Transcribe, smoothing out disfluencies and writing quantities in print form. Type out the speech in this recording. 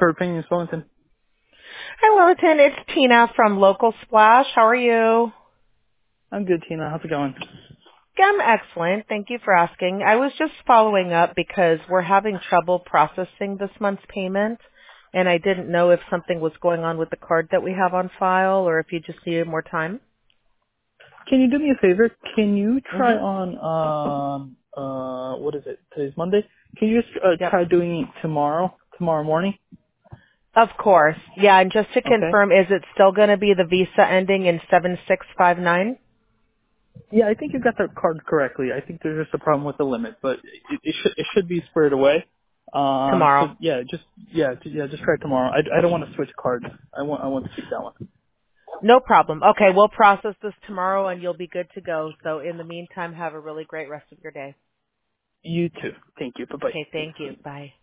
for Painting Wellington. Hi, Wellington. It's Tina from Local Splash. How are you? I'm good, Tina. How's it going? I'm excellent. Thank you for asking. I was just following up because we're having trouble processing this month's payment, and I didn't know if something was going on with the card that we have on file or if you just needed more time. Can you do me a favor? Can you try Mm-hmm. on what is it? Today's Monday. Can you just Yep. try doing it tomorrow morning? Of course. Yeah, and just to Okay. confirm, is it still going to be the Visa ending in 7659? Yeah, I think you got the card correctly. I think there's just a problem with the limit, but it should be squared away. So Tomorrow. just try tomorrow. I don't want to switch cards. I want to keep that one. No problem. Okay, we'll process this tomorrow and you'll be good to go. So in the meantime, have a really great rest of your day. You too. Thank you. Bye bye. Okay, thank you. Bye.